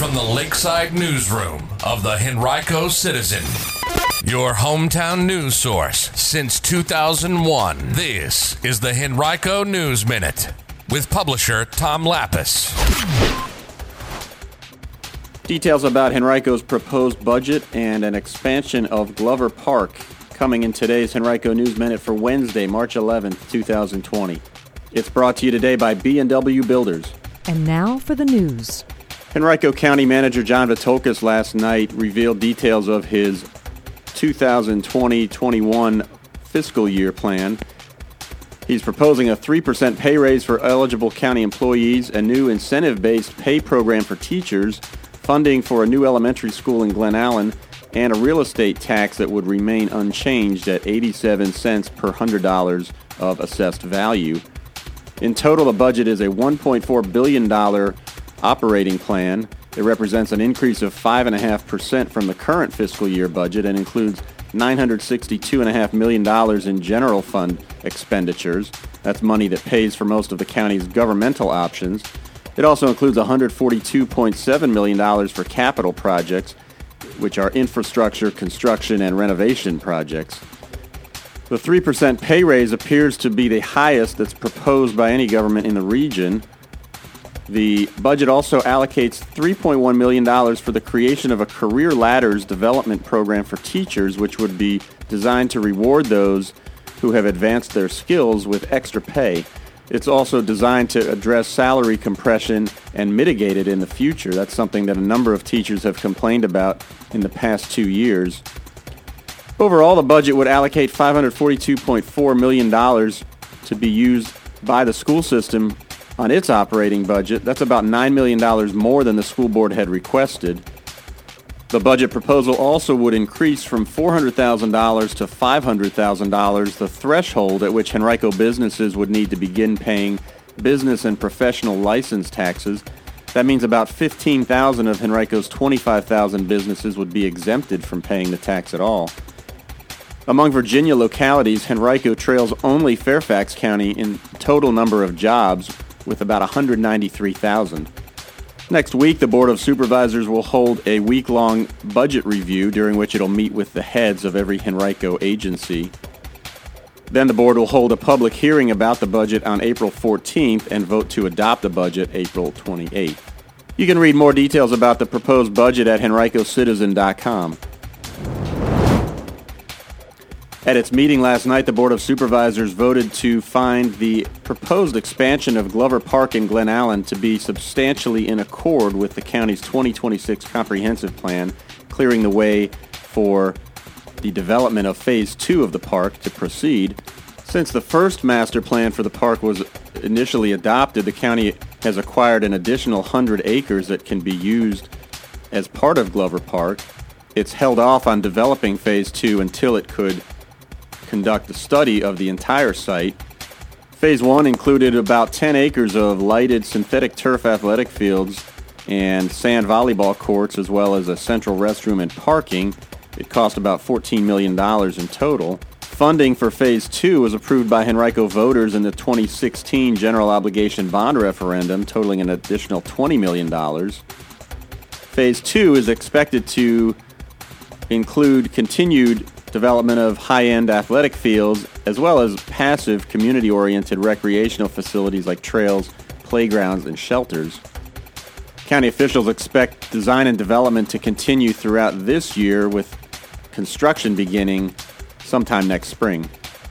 from the Lakeside Newsroom of the Henrico Citizen, your hometown news source since 2001. This is the Henrico News Minute with publisher Tom Lappas. Details about Henrico's proposed budget and an expansion of Glover Park coming in today's Henrico News Minute for Wednesday, March 11th, 2020. It's brought to you today by B&W Builders. And now for the news. Henrico County Manager John Vitolkas last night revealed details of his 2020-21 fiscal year plan. He's proposing a 3% pay raise for eligible county employees, a new incentive-based pay program for teachers, funding for a new elementary school in Glen Allen, and a real estate tax that would remain unchanged at 87 cents per $100 of assessed value. In total, the budget is a $1.4 billion operating plan. It represents an increase of 5.5% from the current fiscal year budget and includes $962.5 million in general fund expenditures. That's money that pays for most of the county's governmental options. It also includes $142.7 million for capital projects, which are infrastructure, construction, and renovation projects. The 3% pay raise appears to be the highest that's proposed by any government in the region. The budget also allocates $3.1 million for the creation of a Career Ladders development program for teachers, which would be designed to reward those who have advanced their skills with extra pay. It's also designed to address salary compression and mitigate it in the future. That's something that a number of teachers have complained about in the past 2 years. Overall, the budget would allocate $542.4 million to be used by the school system on its operating budget. That's about $9 million more than the school board had requested. The budget proposal also would increase from $400,000 to $500,000 the threshold at which Henrico businesses would need to begin paying business and professional license taxes. That means about 15,000 of Henrico's 25,000 businesses would be exempted from paying the tax at all. Among Virginia localities, Henrico trails only Fairfax County in total number of jobs, with about 193,000. Next week, the Board of Supervisors will hold a week-long budget review during which it'll meet with the heads of every Henrico agency. Then the board will hold a public hearing about the budget on April 14th and vote to adopt the budget April 28th. You can read more details about the proposed budget at henricocitizen.com. At its meeting last night, the Board of Supervisors voted to find the proposed expansion of Glover Park in Glen Allen to be substantially in accord with the county's 2026 comprehensive plan, clearing the way for the development of Phase 2 of the park to proceed. Since the first master plan for the park was initially adopted, the county has acquired an additional 100 acres that can be used as part of Glover Park. It's held off on developing Phase 2 until it could conduct a study of the entire site. Phase 1 included about 10 acres of lighted synthetic turf athletic fields and sand volleyball courts, as well as a central restroom and parking. It cost about $14 million in total. Funding for Phase 2 was approved by Henrico voters in the 2016 General Obligation Bond Referendum, totaling an additional $20 million. Phase 2 is expected to include continued development of high-end athletic fields, as well as passive, community-oriented recreational facilities like trails, playgrounds, and shelters. County officials expect design and development to continue throughout this year, with construction beginning sometime next spring.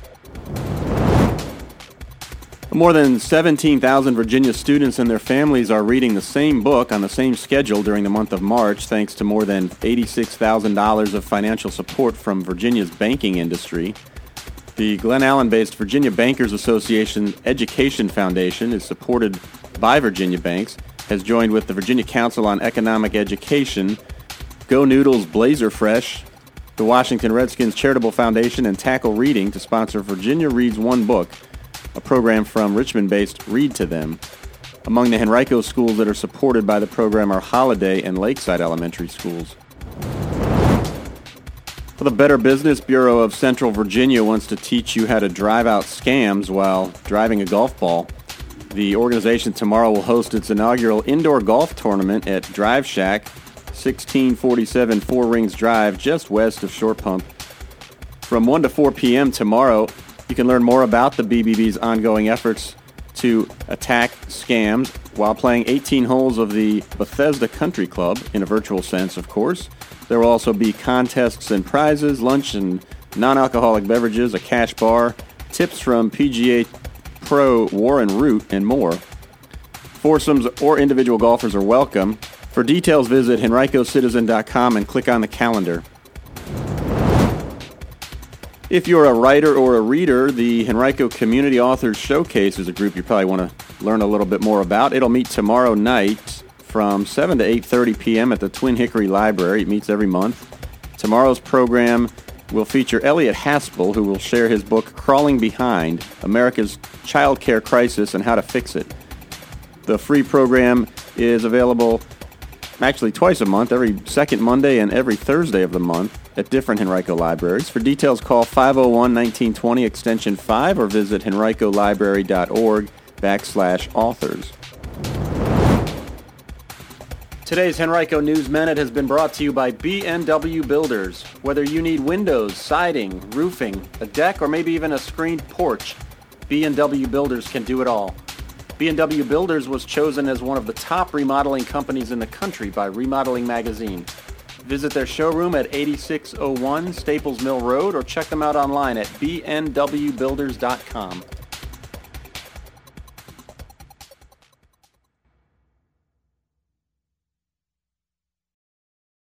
More than 17,000 Virginia students and their families are reading the same book on the same schedule during the month of March, thanks to more than $86,000 of financial support from Virginia's banking industry. The Glen Allen-based Virginia Bankers Association Education Foundation is supported by Virginia banks, has joined with the Virginia Council on Economic Education, Go Noodles Blazer Fresh, the Washington Redskins Charitable Foundation, and Tackle Reading to sponsor Virginia Reads One Book, a program from Richmond-based Read to Them. Among the Henrico schools that are supported by the program are Holiday and Lakeside Elementary Schools. Well, the Better Business Bureau of Central Virginia wants to teach you how to drive out scams while driving a golf ball. The organization tomorrow will host its inaugural indoor golf tournament at Drive Shack, 1647 Four Rings Drive, just west of Short Pump. From 1 to 4 p.m. tomorrow, you can learn more about the BBB's ongoing efforts to attack scams while playing 18 holes of the Bethesda Country Club, in a virtual sense, of course. There will also be contests and prizes, lunch and non-alcoholic beverages, a cash bar, tips from PGA Pro Warren Root, and more. Foursomes or individual golfers are welcome. For details, visit henricocitizen.com and click on the calendar. If you're a writer or a reader, the Henrico Community Authors Showcase is a group you probably want to learn a little bit more about. It'll meet tomorrow night from 7 to 8:30 p.m. at the Twin Hickory Library. It meets every month. Tomorrow's program will feature Elliot Haspel, who will share his book, Crawling Behind, America's Child Care Crisis and How to Fix It. The free program is available actually twice a month, every second Monday and every Thursday of the month at different Henrico libraries. For details, call 501-1920 extension 5 or visit henricolibrary.org/authors. Today's Henrico News Minute has been brought to you by B&W Builders. Whether you need windows, siding, roofing, a deck, or maybe even a screened porch, B&W Builders can do it all. B&W Builders was chosen as one of the top remodeling companies in the country by Remodeling Magazine. Visit their showroom at 8601 Staples Mill Road or check them out online at bnwbuilders.com.